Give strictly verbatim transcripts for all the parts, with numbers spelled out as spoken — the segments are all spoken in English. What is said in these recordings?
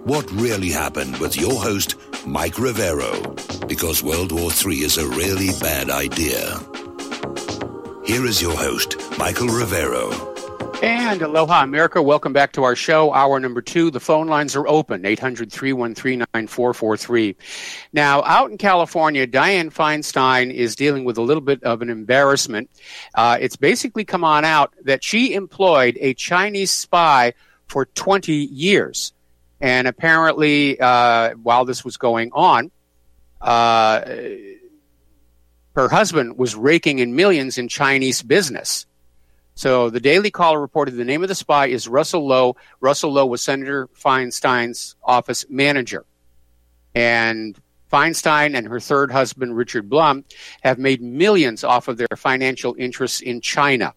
What really happened with your host, Mike Rivero, because World War Three is a really bad idea. Here is your host, Michael Rivero. And aloha, America. Welcome back to our show, hour number two. The phone lines are open, eight hundred, three one three, nine four four three. Now, out in California, Dianne Feinstein is dealing with a little bit of an embarrassment. Uh, it's basically come on out that she employed a Chinese spy for twenty years. And apparently, uh, while this was going on, uh, her husband was raking in millions in Chinese business. So the Daily Caller reported the name of the spy is Russell Lowe. Russell Lowe was Senator Feinstein's office manager. And Feinstein and her third husband, Richard Blum, have made millions off of their financial interests in China.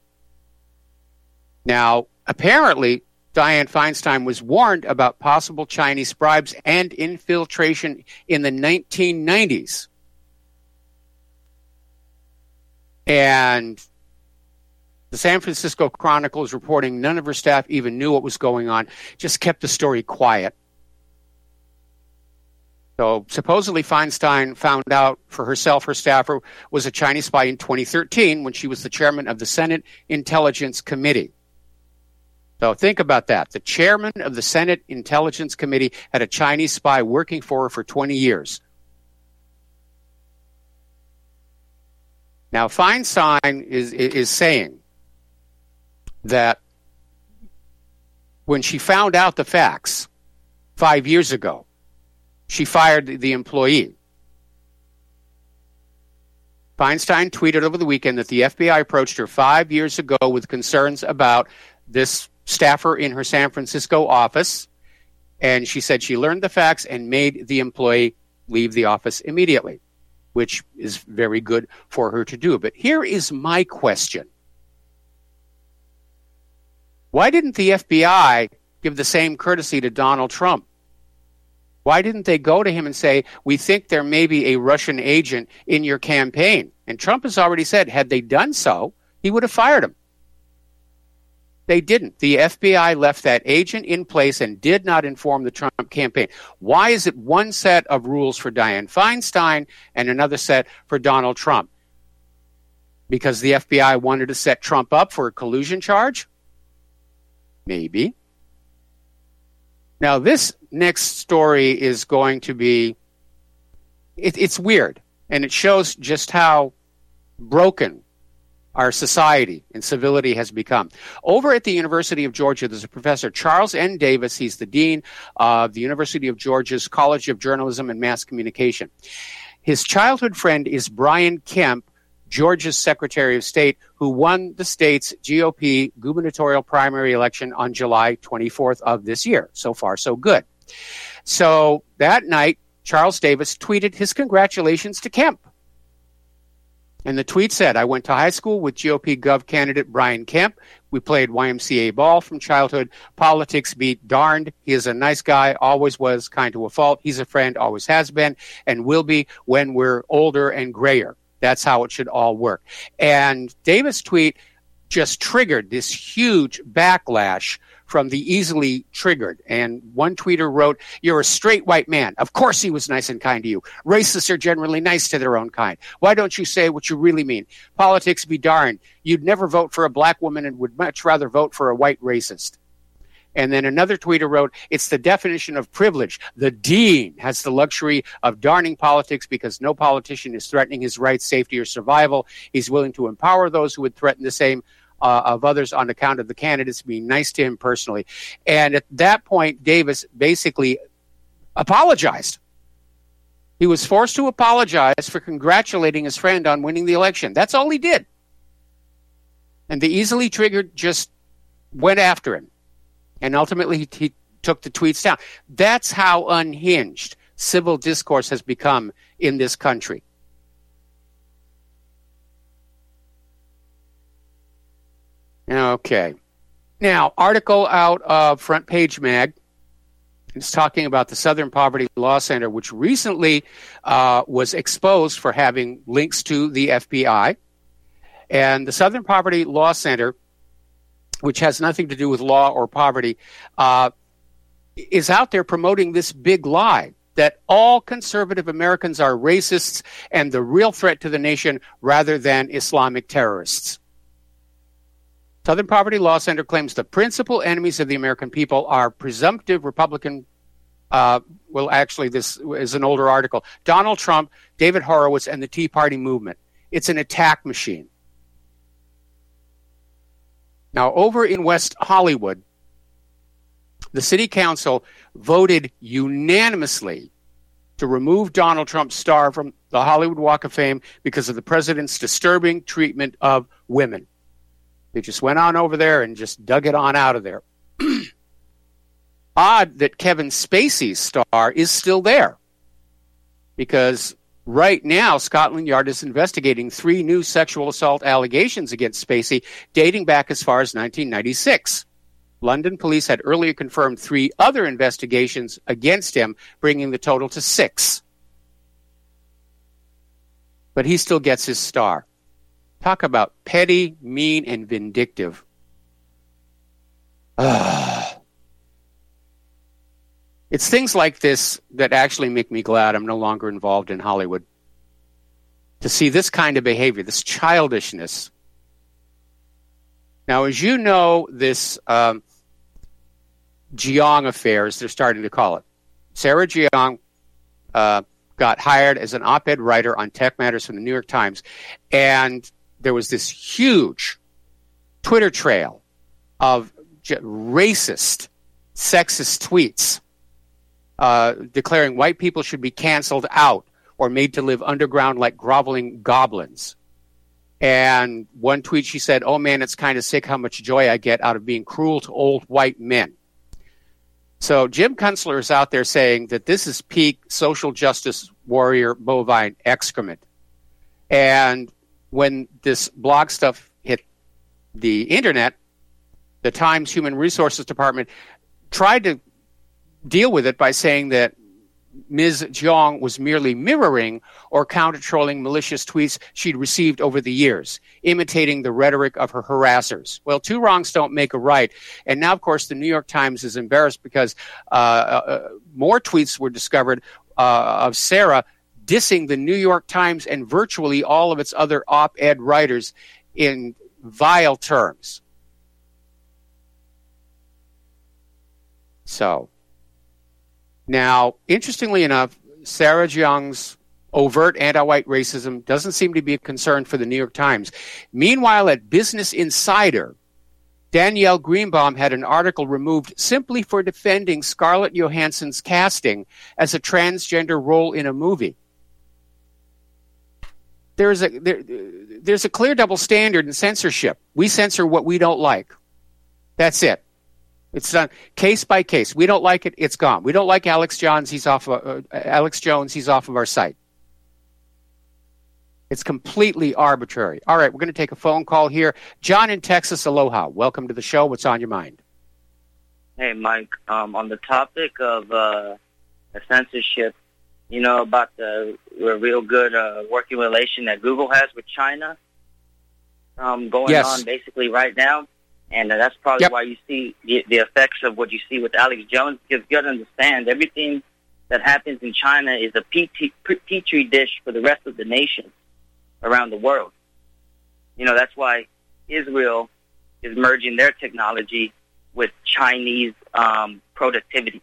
Now, apparently, Dianne Feinstein was warned about possible Chinese bribes and infiltration in the nineteen nineties. And the San Francisco Chronicle is reporting none of her staff even knew what was going on, just kept the story quiet. So supposedly Feinstein found out for herself her staffer was a Chinese spy in twenty thirteen when she was the chairman of the Senate Intelligence Committee. So think about that. The chairman of the Senate Intelligence Committee had a Chinese spy working for her for twenty years. Now, Feinstein is, is saying that when she found out the facts five years ago, she fired the employee. Feinstein tweeted over the weekend that the F B I approached her five years ago with concerns about this staffer in her San Francisco office, and she said she learned the facts and made the employee leave the office immediately, which is very good for her to do. But here is my question. Why didn't the F B I give the same courtesy to Donald Trump? Why didn't they go to him and say, we think there may be a Russian agent in your campaign? And Trump has already said, had they done so, he would have fired him. They didn't. The F B I left that agent in place and did not inform the Trump campaign. Why is it one set of rules for Dianne Feinstein and another set for Donald Trump? Because the F B I wanted to set Trump up for a collusion charge? Maybe. Now, this next story is going to be, it, it's weird, and it shows just how broken our society and civility has become. Over at the University of Georgia, there's a professor, Charles N. Davis. He's the dean of the University of Georgia's College of Journalism and Mass Communication. His childhood friend is Brian Kemp, Georgia's Secretary of State, who won the state's G O P gubernatorial primary election on July twenty-fourth of this year. So far, so good. So that night, Charles Davis tweeted his congratulations to Kemp. And the tweet said, I went to high school with G O P Gov candidate Brian Kemp. We played Y M C A ball from childhood. Politics be darned. He is a nice guy, always was, kind to a fault. He's a friend, always has been, and will be when we're older and grayer. That's how it should all work. And Davis' tweet just triggered this huge backlash from the easily triggered. And one tweeter wrote, you're a straight white man. Of course he was nice and kind to you. Racists are generally nice to their own kind. Why don't you say what you really mean? Politics be darned. You'd never vote for a black woman and would much rather vote for a white racist. And then another tweeter wrote, it's the definition of privilege. The dean has the luxury of darning politics because no politician is threatening his rights, safety, or survival. He's willing to empower those who would threaten the same uh, of others on account of the candidates being nice to him personally. And at that point, Davis basically apologized. He was forced to apologize for congratulating his friend on winning the election. That's all he did. And the easily triggered just went after him. And ultimately, he, he took the tweets down. That's how unhinged civil discourse has become in this country. Okay. Now, article out of Front Page Mag. It's talking about the Southern Poverty Law Center, which recently uh, was exposed for having links to the F B I. And the Southern Poverty Law Center, which has nothing to do with law or poverty, uh, is out there promoting this big lie that all conservative Americans are racists and the real threat to the nation rather than Islamic terrorists. Southern Poverty Law Center claims the principal enemies of the American people are presumptive Republican, uh, well, actually, this is an older article, Donald Trump, David Horowitz, and the Tea Party movement. It's an attack machine. Now, over in West Hollywood, the city council voted unanimously to remove Donald Trump's star from the Hollywood Walk of Fame because of the president's disturbing treatment of women. They just went on over there and just dug it on out of there. Odd that Kevin Spacey's star is still there, because right now Scotland Yard is investigating three new sexual assault allegations against Spacey dating back as far as nineteen ninety-six. London police had earlier confirmed three other investigations against him, bringing the total to six. But he still gets his star. Talk about petty, mean, and vindictive. Ah. It's things like this that actually make me glad I'm no longer involved in Hollywood. To see this kind of behavior, this childishness. Now, as you know, this um, Jiang affair, as they're starting to call it. Sarah Jiang uh, got hired as an op-ed writer on Tech Matters from the New York Times, and there was this huge Twitter trail of j- racist, sexist tweets uh, declaring white people should be canceled out or made to live underground like groveling goblins. And one tweet she said, "Oh man, it's kind of sick how much joy I get out of being cruel to old white men." So Jim Kunstler is out there saying that this is peak social justice warrior bovine excrement. And when this blog stuff hit the internet, the Times Human Resources Department tried to deal with it by saying that Miz Jiang was merely mirroring or counter-trolling malicious tweets she'd received over the years, imitating the rhetoric of her harassers. Well, two wrongs don't make a right. And now, of course, the New York Times is embarrassed because uh, uh, more tweets were discovered uh, of Sarah dissing the New York Times and virtually all of its other op-ed writers in vile terms. So... Now, interestingly enough, Sarah Jiang's overt anti-white racism doesn't seem to be a concern for the New York Times. Meanwhile, at Business Insider, Danielle Greenbaum had an article removed simply for defending Scarlett Johansson's casting as a transgender role in a movie. There's a, there, there's a clear double standard in censorship. We censor what we don't like. That's it. It's done case by case. We don't like it, it's gone. We don't like Alex Jones, he's off of, uh, Alex Jones, he's off of our site. It's completely arbitrary. All right, we're going to take a phone call here. John in Texas, aloha. Welcome to the show. What's on your mind? Hey, Mike. Um, on the topic of uh, censorship, you know about the real good uh, working relation that Google has with China um, going yes. on basically right now. And uh, that's probably yep. why you see the, the effects of what you see with Alex Jones, because you got to understand everything that happens in China is a petri, petri dish for the rest of the nations around the world. You know, that's why Israel is merging their technology with Chinese um, productivity.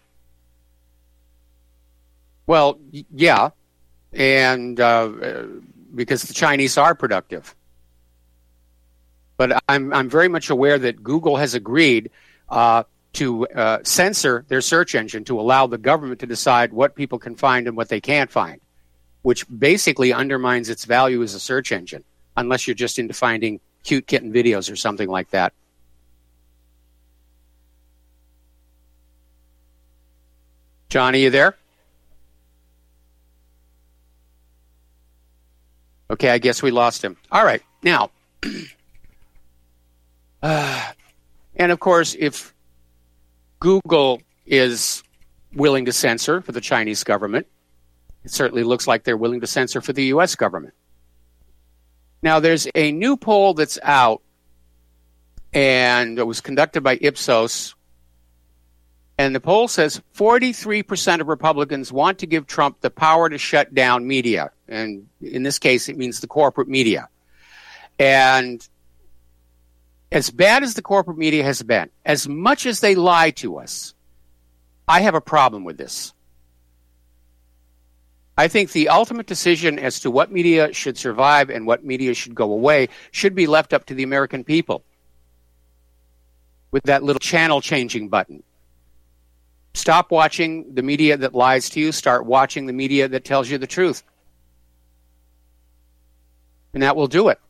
Well, yeah, and uh, because the Chinese are productive. But I'm I'm very much aware that Google has agreed uh, to uh, censor their search engine to allow the government to decide what people can find and what they can't find, which basically undermines its value as a search engine, unless you're just into finding cute kitten videos or something like that. Johnny, you there? Okay, I guess we lost him. All right, now... Uh, and, of course, if Google is willing to censor for the Chinese government, it certainly looks like they're willing to censor for the U S government. Now, there's a new poll that's out, and it was conducted by Ipsos, And the poll says forty-three percent of Republicans want to give Trump the power to shut down media. And in this case, it means the corporate media. And as bad as the corporate media has been, as much as they lie to us, I have a problem with this. I think the ultimate decision as to what media should survive and what media should go away should be left up to the American people with that little channel changing button. Stop watching the media that lies to you. Start watching the media that tells you the truth. And that will do it.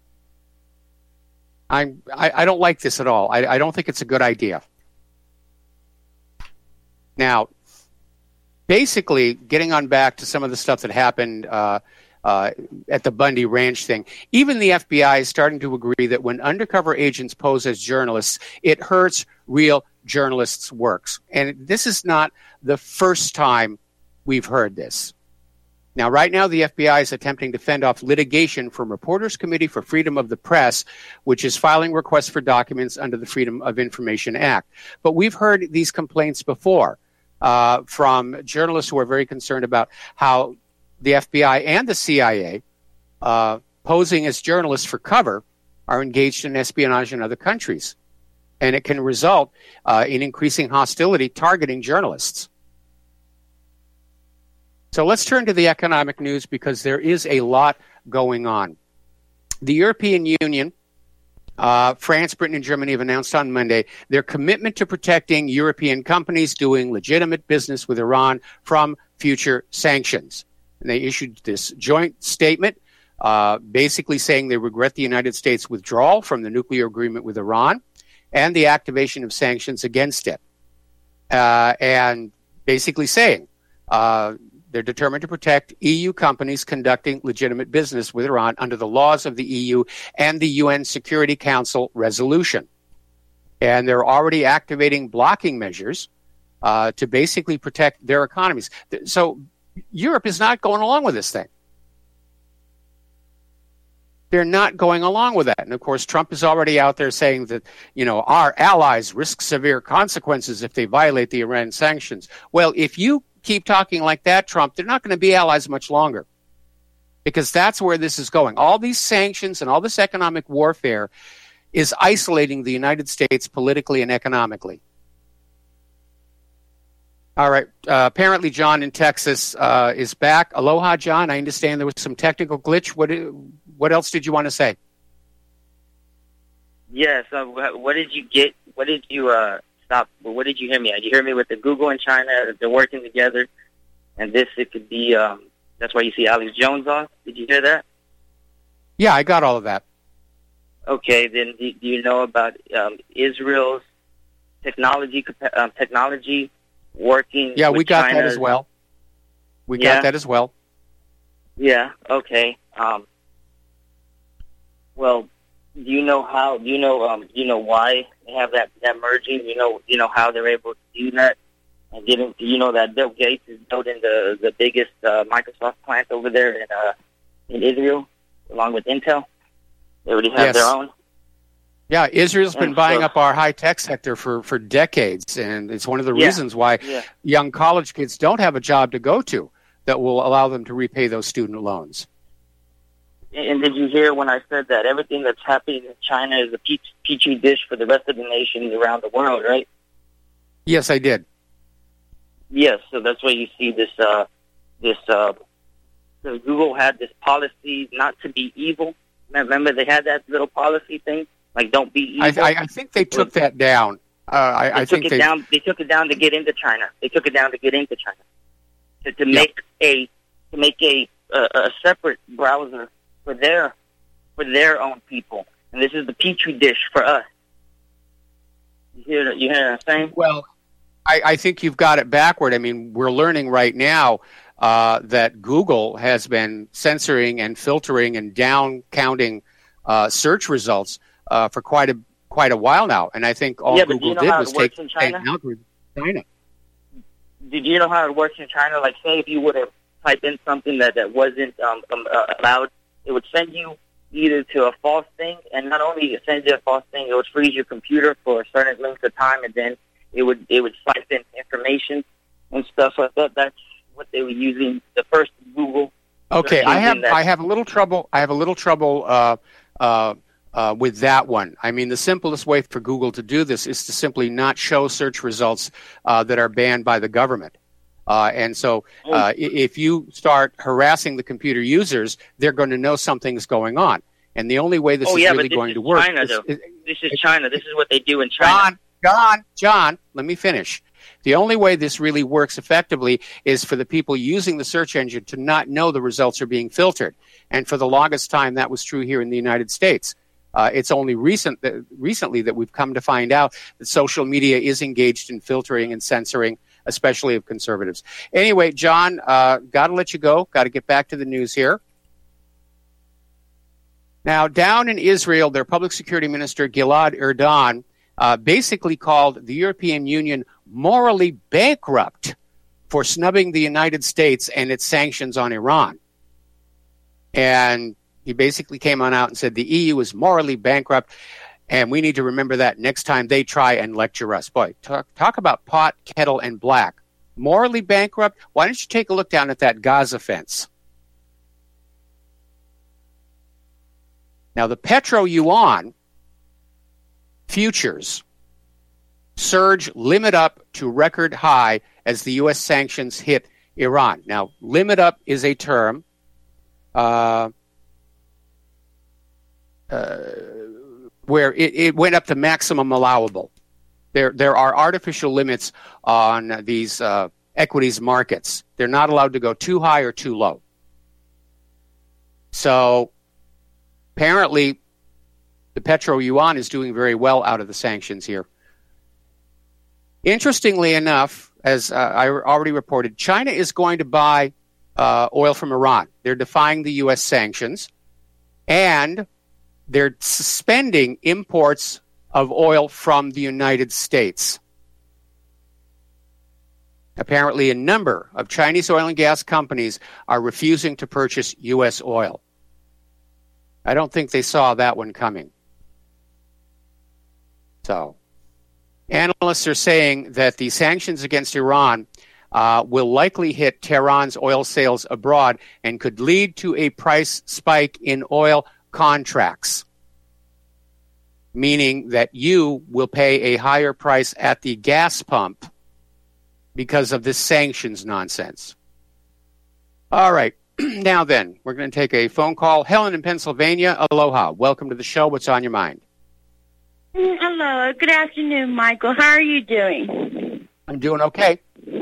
I'm, I, I don't like this at all. I, I don't think it's a good idea. Now, basically, getting on back to some of the stuff that happened uh, uh, at the Bundy Ranch thing, even the F B I is starting to agree that when undercover agents pose as journalists, it hurts real journalists' works. And this is not the first time we've heard this. Now, right now, the F B I is attempting to fend off litigation from Reporters Committee for Freedom of the Press, which is filing requests for documents under the Freedom of Information Act. But we've heard these complaints before uh, from journalists who are very concerned about how the F B I and the C I A, uh, posing as journalists for cover, are engaged in espionage in other countries. And it can result uh, in increasing hostility targeting journalists. So let's turn to the economic news because there is a lot going on. The European Union, uh, France, Britain, and Germany have announced on Monday their commitment to protecting European companies doing legitimate business with Iran from future sanctions. And they issued this joint statement uh, basically saying they regret the United States' withdrawal from the nuclear agreement with Iran and the activation of sanctions against it. Uh, and basically saying uh, they're determined to protect E U companies conducting legitimate business with Iran under the laws of the E U and the U N Security Council resolution. And they're already activating blocking measures uh, to basically protect their economies. So Europe is not going along with this thing. They're not going along with that. And, of course, Trump is already out there saying that, you know, our allies risk severe consequences if they violate the Iran sanctions. Well, if you keep talking like that, Trump, they're not going to be allies much longer because that's where this is going. All these sanctions and all this economic warfare is isolating the United States politically and economically. All right. Uh, apparently, John in Texas uh, is back. Aloha, John. I understand there was some technical glitch. What what else did you want to say? Yes. Yeah, so what did you get? What did you uh, stop? What did you hear me? Did you hear me with the Google and China? They're working together, and this it could be. Um, that's why you see Alex Jones off. Did you hear that? Yeah, I got all of that. Okay. Then do, do you know about um, Israel's technology? Um, technology. Working yeah, with we got China's, that as well. We yeah. got that as well. Yeah. Okay. Um, well, do you know how? Do you know? Um, do you know why they have that that merging? You know. You know how they're able to do that and get into. You know that Bill Gates is building the the biggest uh, Microsoft plant over there in uh, in Israel, along with Intel. They already have yes. their own. Yeah, Israel's been and buying so, up our high-tech sector for, for decades, and it's one of the yeah, reasons why yeah. young college kids don't have a job to go to that will allow them to repay those student loans. And did you hear when I said that everything that's happening in China is a petri dish for the rest of the nations around the world, right? Yes, I did. Yes, so that's why you see this, uh, this, uh, so Google had this policy not to be evil. Remember they had that little policy thing? Like, don't be evil. I, I, I think they took that down. Uh, I, they I took think it they down. They took it down to get into China. They took it down to get into China to, to yeah. make a to make a, a a separate browser for their for their own people. And this is the petri dish for us. You hear? You hear what I'm saying? Well, I, I think you've got it backward. I mean, we're learning right now uh, that Google has been censoring and filtering and down counting uh, search results. Uh, for quite a quite a while now, and I think all yeah, Google you know did was take in China? algorithm in China. Did you know how it works in China? Like, say if you would have typed in something that that wasn't um, um, uh, allowed, it would send you either to a false thing, and not only it sends you a false thing, it would freeze your computer for a certain length of time, and then it it would it would siphon information and stuff like that. That's what they were using. The first Google. Okay, I have I have a little trouble. I have a little trouble uh, uh, uh, with that one. I mean, the simplest way for Google to do this is to simply not show search results uh, that are banned by the government. Uh, and so, uh, if you start harassing the computer users, they're going to know something's going on. And the only way this oh, is yeah, really but this going is to work. China, is, though. is, this is China. This is what they do in China. John, John, John, let me finish. The only way this really works effectively is for the people using the search engine to not know the results are being filtered. And for the longest time, that was true here in the United States. Uh, it's only recent that, recently that we've come to find out that social media is engaged in filtering and censoring, especially of conservatives. Anyway, John, uh, got to let you go. Got to get back to the news here. Now, down in Israel, their public security minister, Gilad Erdan, uh, basically called the European Union morally bankrupt for snubbing the United States and its sanctions on Iran. And he basically came on out and said the E U is morally bankrupt, and we need to remember that next time they try and lecture us. Boy, talk, talk about pot, kettle, and black. Morally bankrupt? Why don't you take a look down at that Gaza fence? Now, the petro-yuan futures surge limit up to record high as the U S sanctions hit Iran. Now, limit up is a term uh, uh, where it, it went up to maximum allowable. There, there are artificial limits on these uh, equities markets. They're not allowed to go too high or too low. So, apparently, the petro-yuan is doing very well out of the sanctions here. Interestingly enough, as uh, I already reported, China is going to buy uh, oil from Iran. They're defying the U S sanctions, and they're suspending imports of oil from the United States. Apparently, a number of Chinese oil and gas companies are refusing to purchase U S oil. I don't think they saw that one coming. So, analysts are saying that the sanctions against Iran uh, will likely hit Tehran's oil sales abroad and could lead to a price spike in oil contracts, meaning that you will pay a higher price at the gas pump because of this sanctions nonsense. All right. Now then, we're going to take a phone call. Helen in Pennsylvania, aloha. Welcome to the show. What's on your mind? Hello. Good afternoon, Michael. How are you doing? I'm doing okay.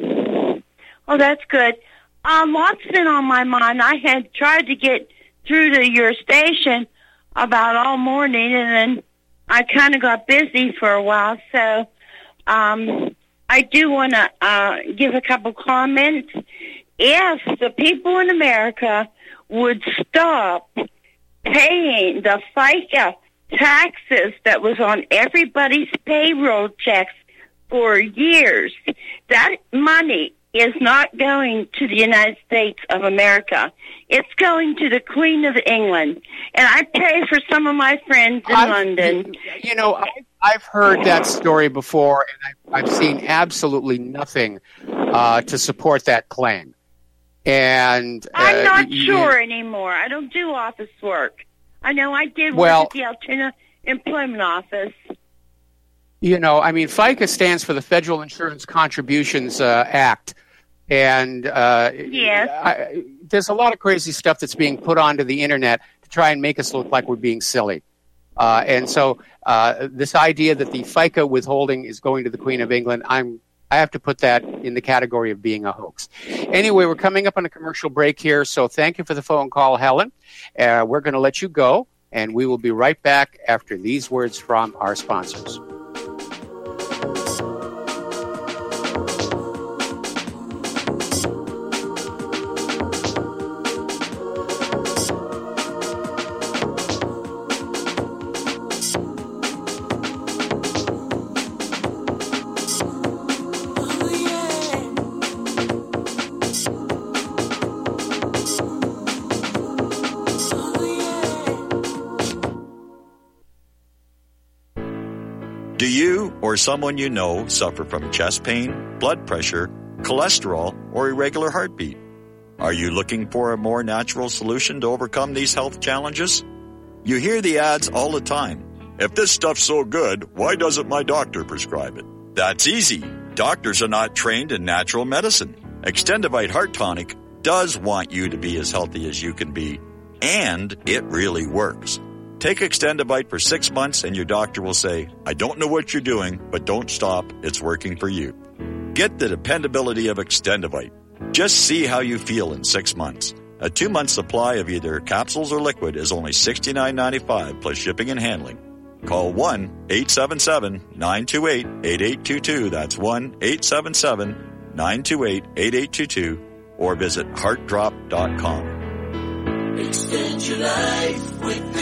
Oh, that's good. Um, lots been on my mind. I had tried to get through to your station about all morning, and then I kind of got busy for a while. So um, I do want to uh, give a couple comments. If the people in America would stop paying the FICA taxes that was on everybody's payroll checks for years, that money is not going to the United States of America. It's going to the Queen of England. And I pay for some of my friends in I've, London. You know, I, I've heard that story before, and I've, I've seen absolutely nothing uh, to support that claim. And uh, I'm not you, sure anymore. I don't do office work. I know I did work well, at the Altoona Employment Office. You know, I mean, FICA stands for the Federal Insurance Contributions uh, Act. And uh, yes. I, there's a lot of crazy stuff that's being put onto the Internet to try and make us look like we're being silly. Uh, and so uh, this idea that the FICA withholding is going to the Queen of England, I'm I have to put that in the category of being a hoax. Anyway, we're coming up on a commercial break here, so thank you for the phone call, Helen. Uh, we're going to let you go, and we will be right back after these words from our sponsors. you or someone you know suffer from chest pain, blood pressure, cholesterol, or irregular heartbeat? Are you looking for a more natural solution to overcome these health challenges? You hear the ads all the time. If this stuff's so good, why doesn't my doctor prescribe it? That's easy. Doctors are not trained in natural medicine. Extendivite Heart Tonic does want you to be as healthy as you can be, and it really works. Take Extendivite for six months and your doctor will say, I don't know what you're doing, but don't stop. It's working for you. Get the dependability of Extendivite. Just see how you feel in six months. A two-month supply of either capsules or liquid is only sixty-nine ninety-five plus shipping and handling. Call one eight seven seven nine two eight eight eight two two. That's one eight seven seven nine two eight eight eight two two or visit heart drop dot com. Extend your life with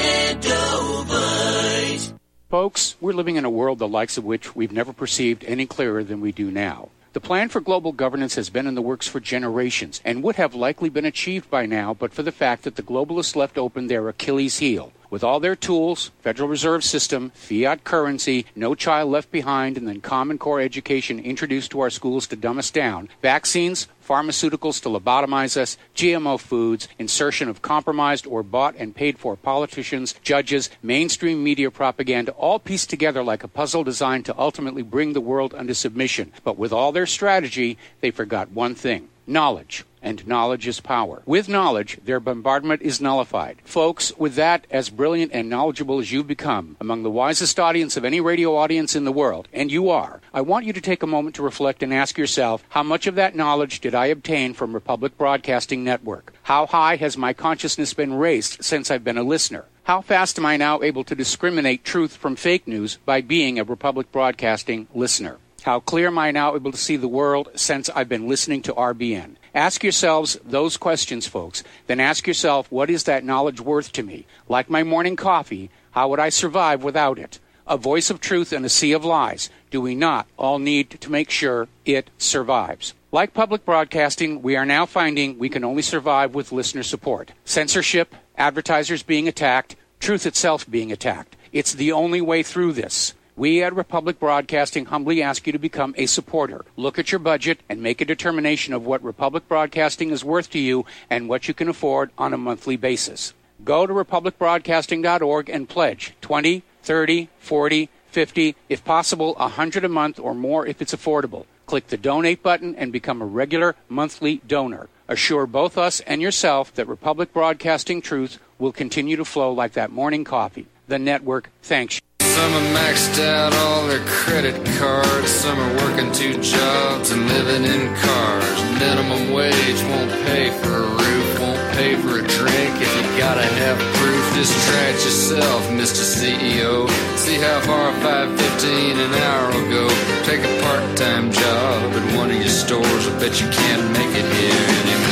Extendovite. Folks, we're living in a world the likes of which we've never perceived any clearer than we do now. The plan for global governance has been in the works for generations and would have likely been achieved by now but for the fact that the globalists left open their Achilles heel. With all their tools, Federal Reserve System, fiat currency, no child left behind, and then Common Core education introduced to our schools to dumb us down, vaccines, pharmaceuticals to lobotomize us, G M O foods, insertion of compromised or bought and paid for politicians, judges, mainstream media propaganda, all pieced together like a puzzle designed to ultimately bring the world under submission. But with all their strategy, they forgot one thing: knowledge. And knowledge is power. With knowledge, their bombardment is nullified. Folks, with that, as brilliant and knowledgeable as you've become, among the wisest audience of any radio audience in the world, and you are, I want you to take a moment to reflect and ask yourself, how much of that knowledge did I obtain from Republic Broadcasting Network? How high has my consciousness been raised since I've been a listener? How fast am I now able to discriminate truth from fake news by being a Republic Broadcasting listener? How clear am I now able to see the world since I've been listening to R B N? Ask yourselves those questions, folks. Then ask yourself, what is that knowledge worth to me? Like my morning coffee, how would I survive without it? A voice of truth in a sea of lies. Do we not all need to make sure it survives? Like public broadcasting, we are now finding we can only survive with listener support. Censorship, advertisers being attacked, truth itself being attacked. It's the only way through this. We at Republic Broadcasting humbly ask you to become a supporter. Look at your budget and make a determination of what Republic Broadcasting is worth to you and what you can afford on a monthly basis. Go to republic broadcasting dot org and pledge twenty, thirty, forty, fifty, if possible one hundred a month or more if it's affordable. Click the donate button and become a regular monthly donor. Assure both us and yourself that Republic Broadcasting truth will continue to flow like that morning coffee. The network thanks you. Some are maxed out all their credit cards. Some are working two jobs and living in cars. Minimum wage won't pay for a roof, won't pay for a drink. If you gotta have proof, just try it yourself, Mister C E O. See how far five fifteen an hour will go. Take a part-time job at one of your stores. I bet you can't make it here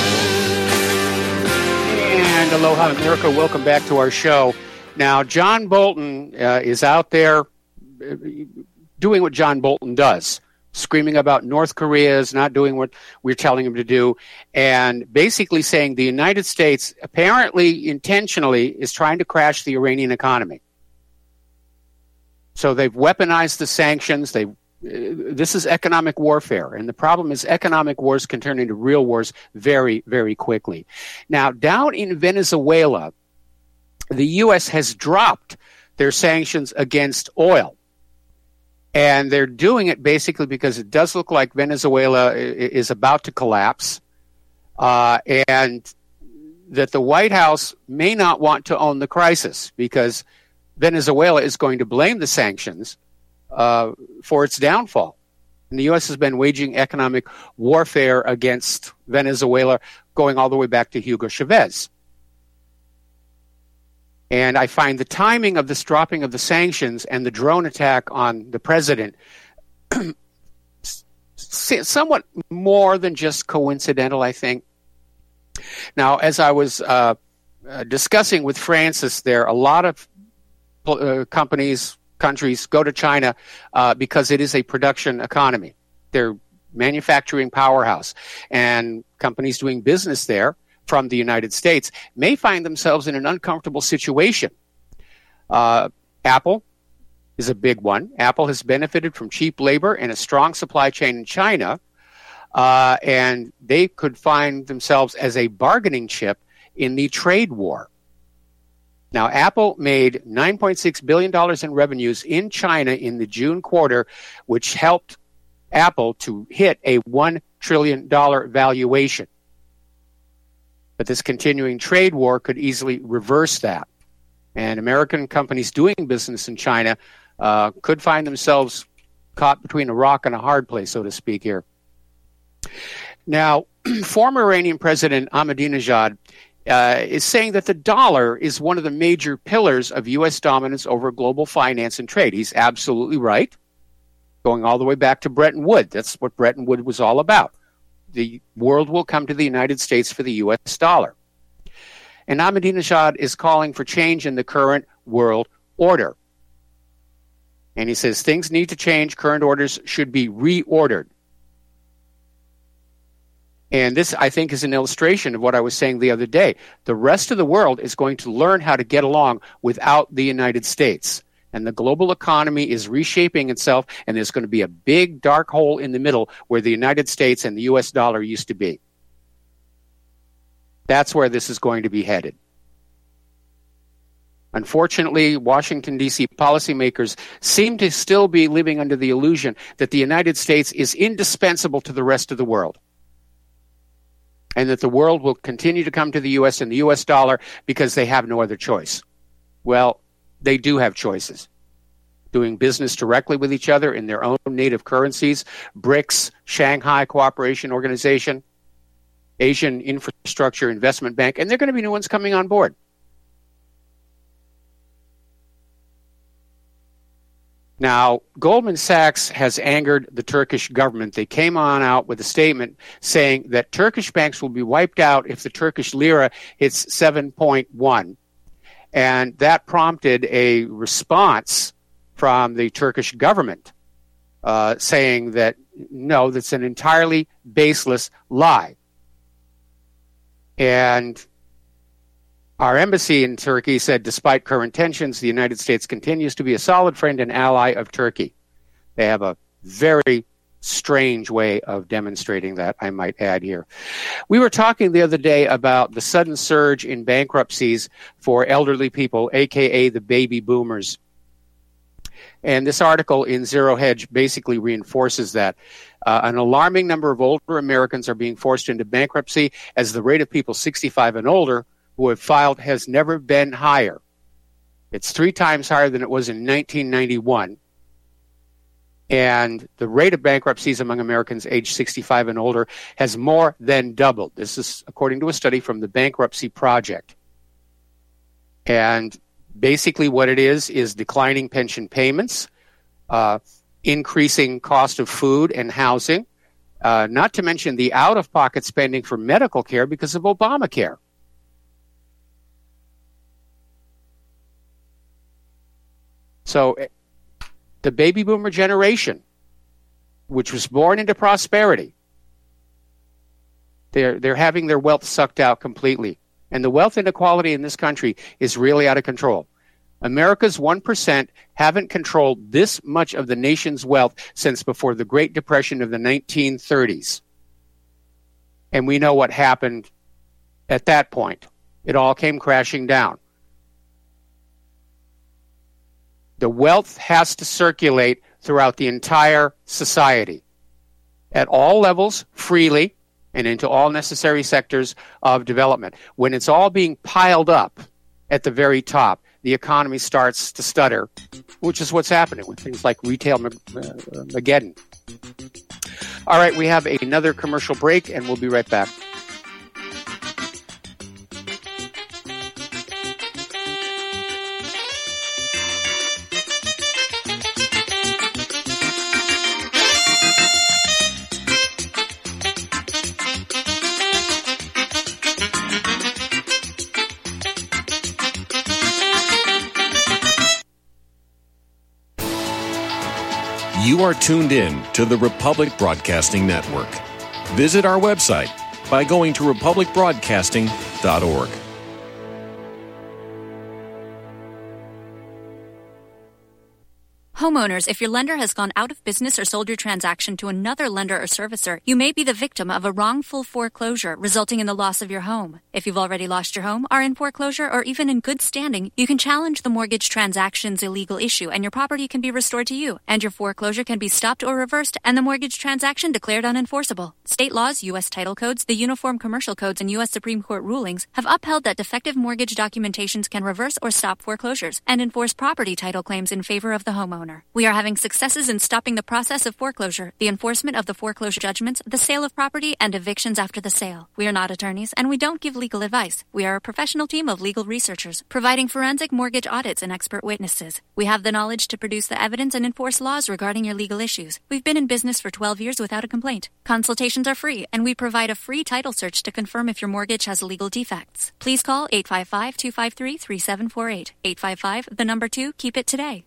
anymore. And aloha, America. Welcome back to our show. Now, John Bolton uh, is out there doing what John Bolton does, screaming about North Korea is not doing what we're telling him to do, and basically saying the United States apparently intentionally is trying to crash the Iranian economy. So they've weaponized the sanctions. They, uh, this is economic warfare, and the problem is economic wars can turn into real wars very, very quickly. Now, down in Venezuela, the U S has dropped their sanctions against oil. And they're doing it basically because it does look like Venezuela is about to collapse, uh, and that the White House may not want to own the crisis because Venezuela is going to blame the sanctions uh, for its downfall. And the U S has been waging economic warfare against Venezuela going all the way back to Hugo Chavez. And I find the timing of this dropping of the sanctions and the drone attack on the president somewhat more than just coincidental, I think. Now, as I was uh, uh, discussing with Francis there, a lot of uh, companies, countries go to China uh, because it is a production economy. They're manufacturing powerhouse. And companies doing business there from the United States may find themselves in an uncomfortable situation. Uh, Apple is a big one. Apple has benefited from cheap labor and a strong supply chain in China, uh, and they could find themselves as a bargaining chip in the trade war. Now, Apple made nine point six billion dollars in revenues in China in the June quarter, which helped Apple to hit a one trillion dollars valuation. But this continuing trade war could easily reverse that. And American companies doing business in China uh, could find themselves caught between a rock and a hard place, so to speak, here. Now, former Iranian President Ahmadinejad Uh, is saying that the dollar is one of the major pillars of U S dominance over global finance and trade. He's absolutely right, going all the way back to Bretton Woods. That's what Bretton Woods was all about. The world will come to the United States for the U S dollar. And Ahmadinejad is calling for change in the current world order. And he says things need to change. Current orders should be reordered. And this, I think, is an illustration of what I was saying the other day. The rest of the world is going to learn how to get along without the United States. And the global economy is reshaping itself, and there's going to be a big dark hole in the middle where the United States and the U S dollar used to be. That's where this is going to be headed. Unfortunately, Washington, D C policymakers seem to still be living under the illusion that the United States is indispensable to the rest of the world, and that the world will continue to come to the U S and the U S dollar because they have no other choice. Well, they do have choices. Doing business directly with each other in their own native currencies, BRICS, Shanghai Cooperation Organization, Asian Infrastructure Investment Bank, and there are going to be new ones coming on board. Now, Goldman Sachs has angered the Turkish government. They came on out with a statement saying that Turkish banks will be wiped out if the Turkish lira hits seven point one. And that prompted a response from the Turkish government uh, saying that, no, that's an entirely baseless lie. And our embassy in Turkey said, despite current tensions, the United States continues to be a solid friend and ally of Turkey. They have a very strange way of demonstrating that, I might add here. We were talking the other day about the sudden surge in bankruptcies for elderly people, a k a the baby boomers. And this article in Zero Hedge basically reinforces that. Uh, an alarming number of older Americans are being forced into bankruptcy as the rate of people sixty-five and older who have filed has never been higher. It's three times higher than it was in nineteen ninety-one. And the rate of bankruptcies among Americans aged sixty-five and older has more than doubled. This is according to a study from the Bankruptcy Project. And basically what it is is declining pension payments, uh, increasing cost of food and housing, uh, not to mention the out-of-pocket spending for medical care because of Obamacare. So the baby boomer generation, which was born into prosperity, they're, they're having their wealth sucked out completely. And the wealth inequality in this country is really out of control. America's one percent haven't controlled this much of the nation's wealth since before the Great Depression of the nineteen thirties. And we know what happened at that point. It all came crashing down. The wealth has to circulate throughout the entire society at all levels, freely, and into all necessary sectors of development. When it's all being piled up at the very top, the economy starts to stutter, which is what's happening with things like retail Mageddon. All right, we have another commercial break, and we'll be right back. You are tuned in to the Republic Broadcasting Network. Visit our website by going to republic broadcasting dot org. Homeowners, if your lender has gone out of business or sold your transaction to another lender or servicer, you may be the victim of a wrongful foreclosure resulting in the loss of your home. If you've already lost your home, are in foreclosure, or even in good standing, you can challenge the mortgage transaction's illegal issue and your property can be restored to you, and your foreclosure can be stopped or reversed and the mortgage transaction declared unenforceable. State laws, U S title codes, the Uniform Commercial Codes, and U S Supreme Court rulings have upheld that defective mortgage documentations can reverse or stop foreclosures and enforce property title claims in favor of the homeowner. We are having successes in stopping the process of foreclosure, the enforcement of the foreclosure judgments, the sale of property, and evictions after the sale. We are not attorneys, and we don't give legal advice. We are a professional team of legal researchers, providing forensic mortgage audits and expert witnesses. We have the knowledge to produce the evidence and enforce laws regarding your legal issues. We've been in business for twelve years without a complaint. Consultations are free, and we provide a free title search to confirm if your mortgage has legal defects. Please call eight five five, two five three, three seven four eight. eight five five, the number two, keep it today.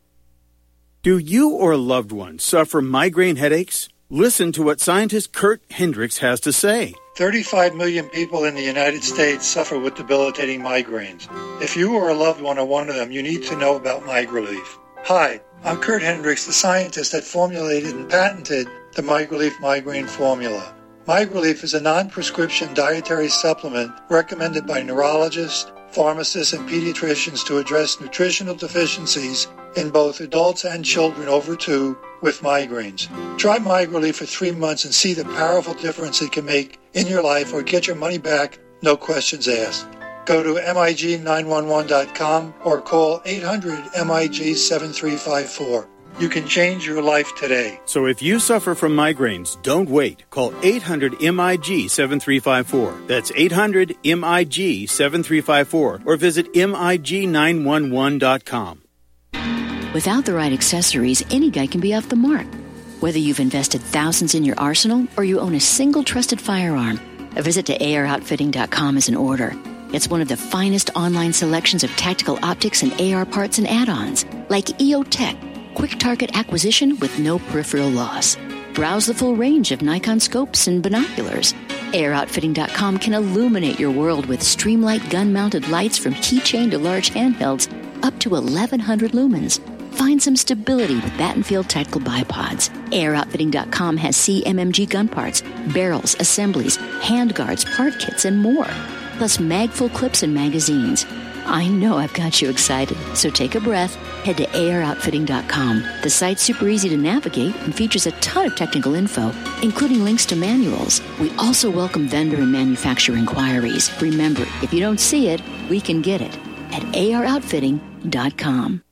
Do you or a loved one suffer migraine headaches? Listen to what scientist Kurt Hendricks has to say. thirty-five million people in the United States suffer with debilitating migraines. If you or a loved one are one of them, you need to know about MigraLief. Hi, I'm Kurt Hendricks, the scientist that formulated and patented the MigraLief migraine formula. MigraLief is a non-prescription dietary supplement recommended by neurologists, pharmacists, and pediatricians to address nutritional deficiencies in both adults and children over two with migraines. Try MigraLief for three months and see the powerful difference it can make in your life, or get your money back, no questions asked. Go to M I G nine one one dot com or call eight hundred M I G seven three five four. You can change your life today. So if you suffer from migraines, don't wait. Call eight hundred M I G seven three five four. That's eight hundred M I G seven three five four, or visit M I G nine one one dot com. Without the right accessories, any guy can be off the mark. Whether you've invested thousands in your arsenal or you own a single trusted firearm, a visit to A R outfitting dot com is in order. It's one of the finest online selections of tactical optics and A R parts and add-ons, like E O Tech, quick target acquisition with no peripheral loss. Browse the full range of Nikon scopes and binoculars. A R outfitting dot com can illuminate your world with Streamlight gun-mounted lights from keychain to large handhelds up to eleven hundred lumens. Find some stability with Battenfield Tactical Bipods. A R outfitting dot com has C M M G gun parts, barrels, assemblies, handguards, part kits, and more. Plus magful clips and magazines. I know I've got you excited, so take a breath. Head to A R outfitting dot com. The site's super easy to navigate and features a ton of technical info, including links to manuals. We also welcome vendor and manufacturer inquiries. Remember, if you don't see it, we can get it at A R outfitting dot com.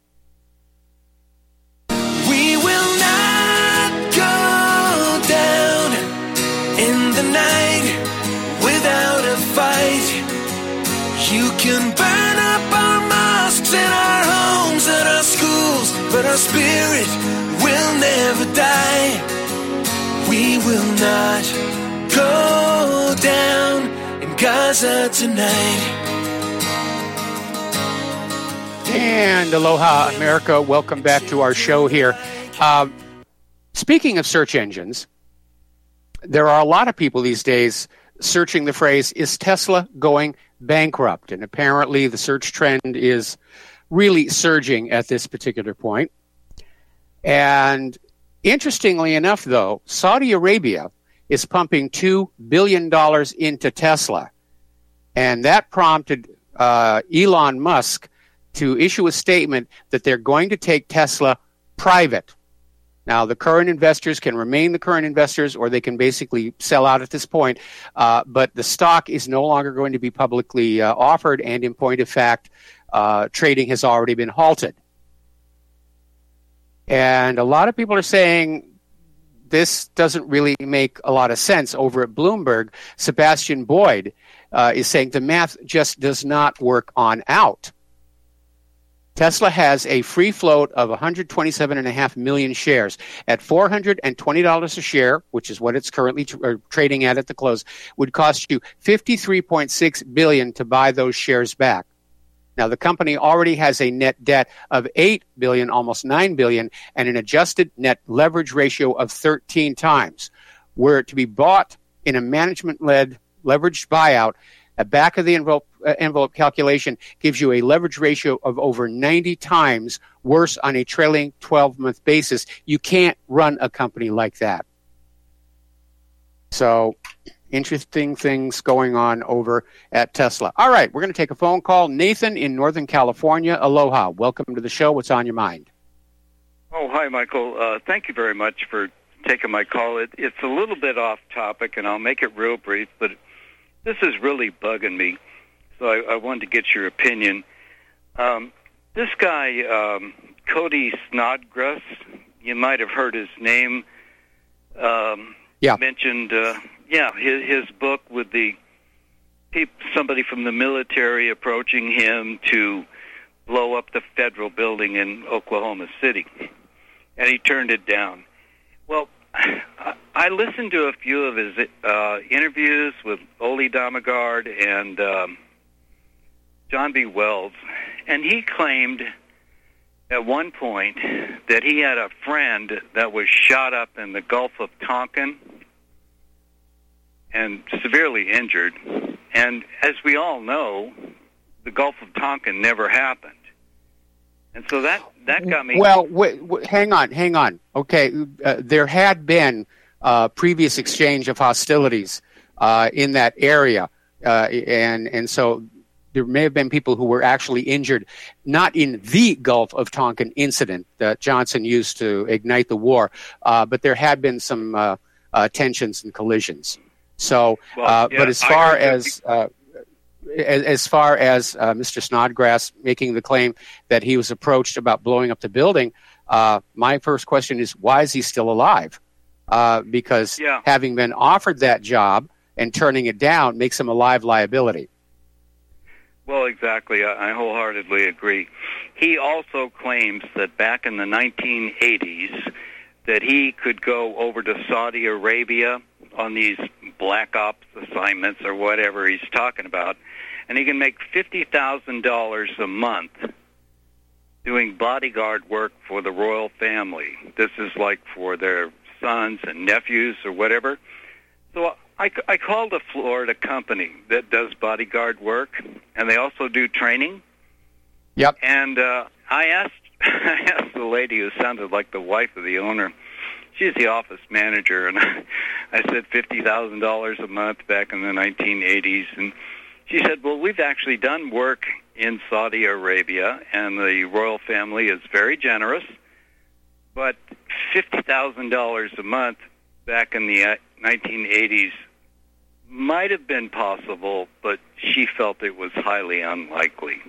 We will not go down in the night without a fight. You can burn up our mosques and our homes and our schools, but our spirit will never die. We will not go down in Gaza tonight. And aloha, America. Welcome back to our show here. Uh, speaking of search engines, there are a lot of people these days searching the phrase, is Tesla going bankrupt? And apparently the search trend is really surging at this particular point. And interestingly enough, though, Saudi Arabia is pumping two billion dollars into Tesla. And that prompted uh, Elon Musk to issue a statement that they're going to take Tesla private. Now, the current investors can remain the current investors, or they can basically sell out at this point. Uh, but the stock is no longer going to be publicly uh, offered, and in point of fact, uh, trading has already been halted. And a lot of people are saying this doesn't really make a lot of sense. Over at Bloomberg, Sebastian Boyd uh, is saying the math just does not work on out. Tesla has a free float of one hundred twenty-seven point five million shares. At four hundred twenty dollars a share, which is what it's currently tr- or trading at at the close, would cost you fifty-three point six billion dollars to buy those shares back. Now, the company already has a net debt of eight billion dollars, almost nine billion dollars, and an adjusted net leverage ratio of thirteen times. Were it to be bought in a management-led leveraged buyout, A back of the envelope, uh, envelope calculation gives you a leverage ratio of over ninety times worse on a trailing twelve-month basis. You can't run a company like that. So, interesting things going on over at Tesla. All right, we're going to take a phone call. Nathan in Northern California. Aloha. Welcome to the show. What's on your mind? Oh, hi, Michael. Uh, thank you very much for taking my call. It, it's a little bit off topic, and I'll make it real brief, but this is really bugging me, so I, I wanted to get your opinion. Um, this guy, um, Cody Snodgrass, you might have heard his name um, yeah. mentioned. Uh, yeah, his, his book with the peop- somebody from the military approaching him to blow up the federal building in Oklahoma City, and he turned it down. Well, I listened to a few of his uh, interviews with Ole Damagard and um, John B. Wells, and he claimed at one point that he had a friend that was shot up in the Gulf of Tonkin and severely injured. And as we all know, the Gulf of Tonkin never happened. And so that, that got me... Well, w- w- hang on, hang on. Okay, uh, there had been uh, previous exchange of hostilities uh, in that area, uh, and and so there may have been people who were actually injured, not in the Gulf of Tonkin incident that Johnson used to ignite the war, uh, but there had been some uh, uh, tensions and collisions. So, well, uh, yeah, but as far as... Uh, As, as far as uh, Mister Snodgrass making the claim that he was approached about blowing up the building, uh, my first question is, why is he still alive? Uh, because yeah. having been offered that job and turning it down makes him a live liability. Well, exactly. I, I wholeheartedly agree. He also claims that back in the nineteen eighties that he could go over to Saudi Arabia on these black ops assignments or whatever he's talking about, and he can make fifty thousand dollars a month doing bodyguard work for the royal family. This is like for their sons and nephews or whatever. So I, I called a Florida company that does bodyguard work, and they also do training. Yep. And uh, I asked I asked the lady who sounded like the wife of the owner. She's the office manager, and I said fifty thousand dollars a month back in the nineteen eighties, and she said, well, we've actually done work in Saudi Arabia, and the royal family is very generous, but fifty thousand dollars a month back in the nineteen eighties might have been possible, but she felt it was highly unlikely.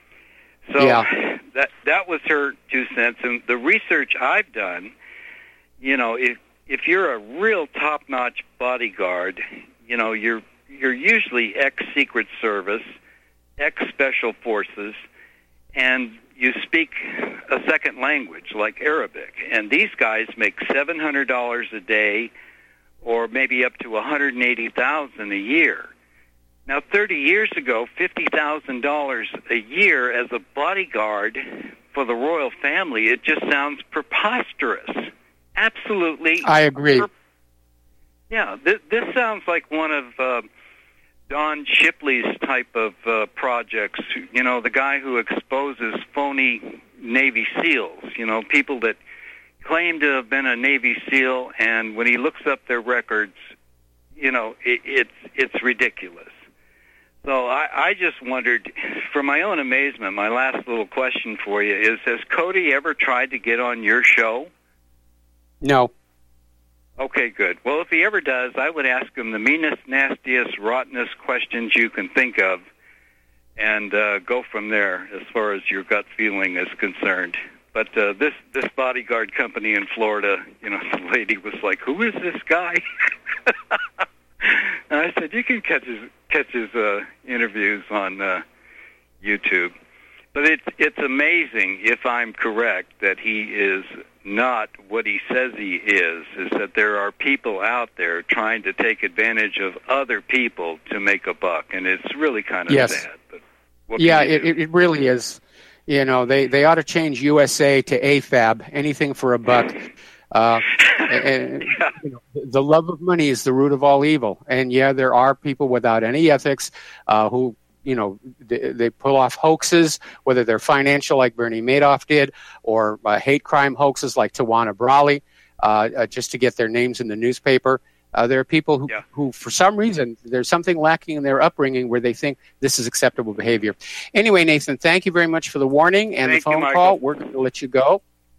So yeah. that that was her two cents, and the research I've done, you know, if if you're a real top-notch bodyguard, you know, you're you're usually ex-Secret Service, ex-Special Forces, and you speak a second language like Arabic. And these guys make seven hundred dollars a day, or maybe up to one hundred eighty thousand dollars a year. Now, thirty years ago, fifty thousand dollars a year as a bodyguard for the royal family, it just sounds preposterous. Absolutely. I agree. Per- yeah, th- this sounds like one of uh, Don Shipley's type of uh, projects. You know, the guy who exposes phony Navy SEALs, you know, people that claim to have been a Navy SEAL, and when he looks up their records, you know, it, it's it's ridiculous. So I, I just wondered, for my own amazement, my last little question for you is, has Cody ever tried to get on your show? No. Okay, good. Well, if he ever does, I would ask him the meanest, nastiest, rottenest questions you can think of, and uh, go from there as far as your gut feeling is concerned. But uh, this this bodyguard company in Florida, you know, the lady was like, "Who is this guy?" And I said, "You can catch his catch his uh, interviews on uh, YouTube." But it's it's amazing, if I'm correct, that he is not what he says he is, is that there are people out there trying to take advantage of other people to make a buck, and it's really kind of yes. sad. But what yeah, can you it, do? it really is. You know, they, they ought to change U S A to A F A B, anything for a buck. Uh, and, yeah. you know, the love of money is the root of all evil. And yeah, there are people without any ethics uh, who, you know, they, they pull off hoaxes, whether they're financial like Bernie Madoff did, or uh, hate crime hoaxes like Tawana Brawley, uh, uh, just to get their names in the newspaper. Uh, there are people who, yeah. who, for some reason, there's something lacking in their upbringing where they think this is acceptable behavior. Anyway, Nathan, thank you very much for the warning and Thank the phone you, call. We're going to let you go.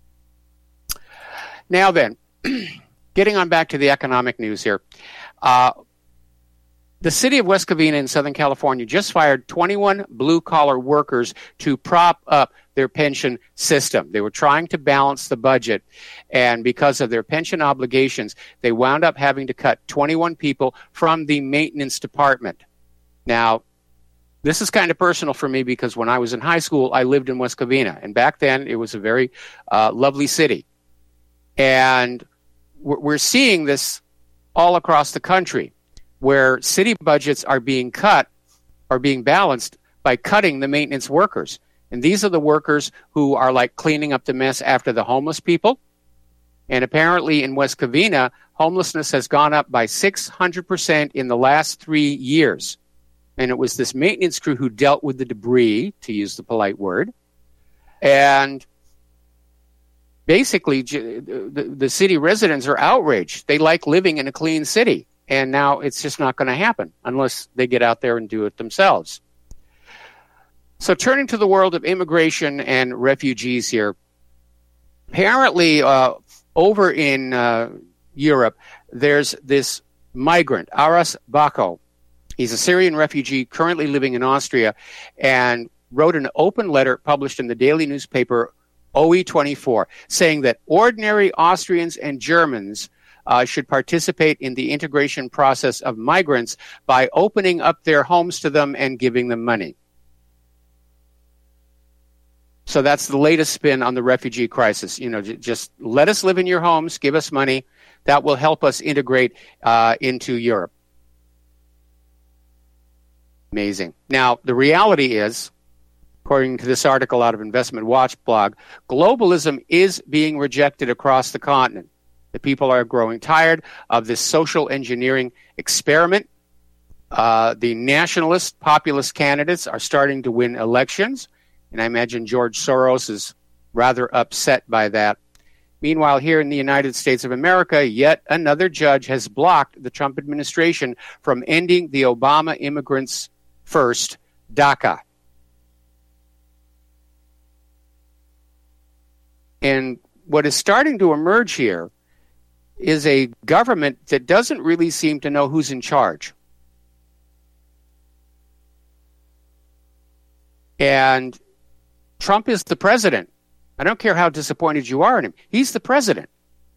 Now then, getting on back to the economic news here. Uh, the city of West Covina in Southern California just fired twenty-one blue-collar workers to prop up their pension system. They were trying to balance the budget, and because of their pension obligations, they wound up having to cut twenty-one people from the maintenance department. Now, this is kind of personal for me because when I was in high school, I lived in West Covina, and back then it was a very uh, lovely city. And we're seeing this all across the country, where city budgets are being cut, are being balanced by cutting the maintenance workers. And these are the workers who are like cleaning up the mess after the homeless people. And apparently in West Covina, homelessness has gone up by six hundred percent in the last three years. And it was this maintenance crew who dealt with the debris, to use the polite word. And basically, the, the city residents are outraged. They like living in a clean city. And now it's just not going to happen unless they get out there and do it themselves. So turning to the world of immigration and refugees here, apparently uh, over in uh, Europe, there's this migrant, Aras Bako. He's a Syrian refugee currently living in Austria and wrote an open letter published in the daily newspaper O E twenty-four saying that ordinary Austrians and Germans Uh, should participate in the integration process of migrants by opening up their homes to them and giving them money. So that's the latest spin on the refugee crisis. You know, j- just let us live in your homes, give us money. That will help us integrate uh, into Europe. Amazing. Now, the reality is, according to this article out of Investment Watch blog, globalism is being rejected across the continent. The people are growing tired of this social engineering experiment. Uh, the nationalist, populist candidates are starting to win elections, and I imagine George Soros is rather upset by that. Meanwhile, here in the United States of America, yet another judge has blocked the Trump administration from ending the Obama Immigrants First DACA. And what is starting to emerge here is a government that doesn't really seem to know who's in charge. And Trump is the president. I don't care how disappointed you are in him. He's the president.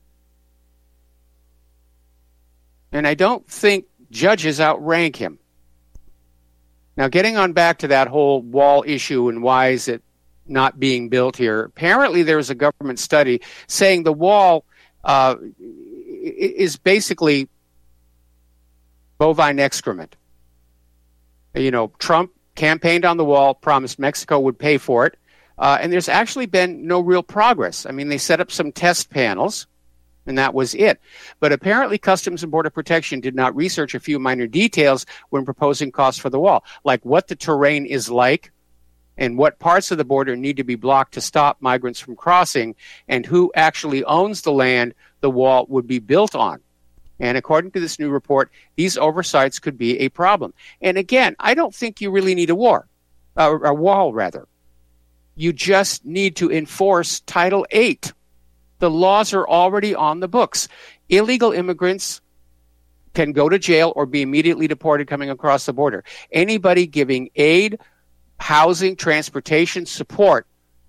And I don't think judges outrank him. Now, getting on back to that whole wall issue and why is it not being built here, apparently there was a government study saying the wall uh, is basically bovine excrement. You know, Trump campaigned on the wall, promised Mexico would pay for it, uh, and there's actually been no real progress. I mean, they set up some test panels, and that was it. But apparently Customs and Border Protection did not research a few minor details when proposing costs for the wall, like what the terrain is like, and what parts of the border need to be blocked to stop migrants from crossing, and who actually owns the land the wall would be built on. And according to this new report, these oversights could be a problem. And again, I don't think you really need a war, uh, a wall rather. You just need to enforce Title eight. The laws are already on the books. Illegal immigrants can go to jail or be immediately deported coming across the border. Anybody giving aid, housing, transportation, support,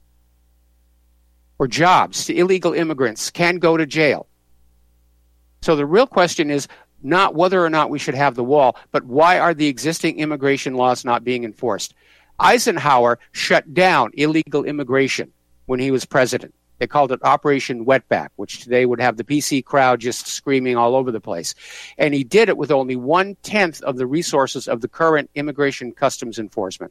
or jobs to illegal immigrants can go to jail. So the real question is not whether or not we should have the wall, but why are the existing immigration laws not being enforced? Eisenhower shut down illegal immigration when he was president. They called it Operation Wetback, which today would have the P C crowd just screaming all over the place. And he did it with only one-tenth of the resources of the current immigration customs enforcement.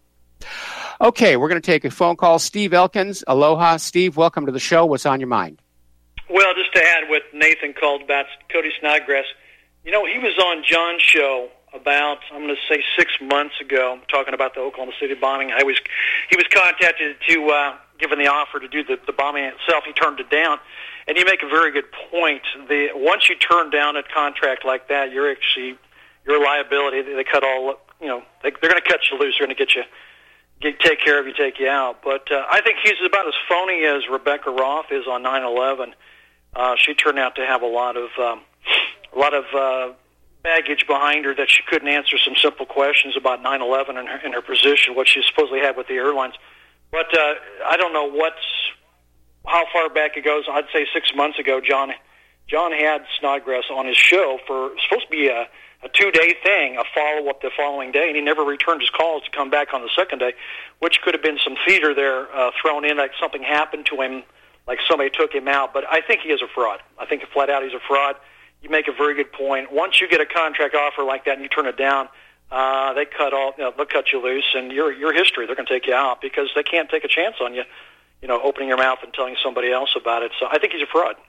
Okay, we're going to take a phone call. Steve Elkins, aloha. Steve, welcome to the show. What's on your mind? Well, just to add what Nathan called about Cody Snodgrass, you know, he was on John's show about, I'm going to say six months ago, talking about the Oklahoma City bombing. I was, he was contacted to, uh, given the offer to do the, the bombing itself. He turned it down. And you make a very good point. The, once you turn down a contract like that, you're actually, your liability, they, they cut all, you know, they, they're going to cut you loose. They're going to get you, get, take care of you, take you out. But uh, I think he's about as phony as Rebecca Roth is on nine eleven. Uh, she turned out to have a lot of, um, a lot of, uh, baggage behind her that she couldn't answer some simple questions about nine eleven and her, and her position, what she supposedly had with the airlines. But uh, I don't know what's, how far back it goes. I'd say six months ago, John John had Snodgrass on his show for supposed to be a, a two-day thing, a follow-up the following day, and he never returned his calls to come back on the second day, which could have been some theater there uh, thrown in, like something happened to him, like somebody took him out. But I think he is a fraud. I think flat out he's a fraud. You make a very good point. Once you get a contract offer like that and you turn it down, uh, they cut all, you know, they'll cut you loose, and your your history, they're going to take you out because they can't take a chance on you, you know, opening your mouth and telling somebody else about it. So I think he's a fraud.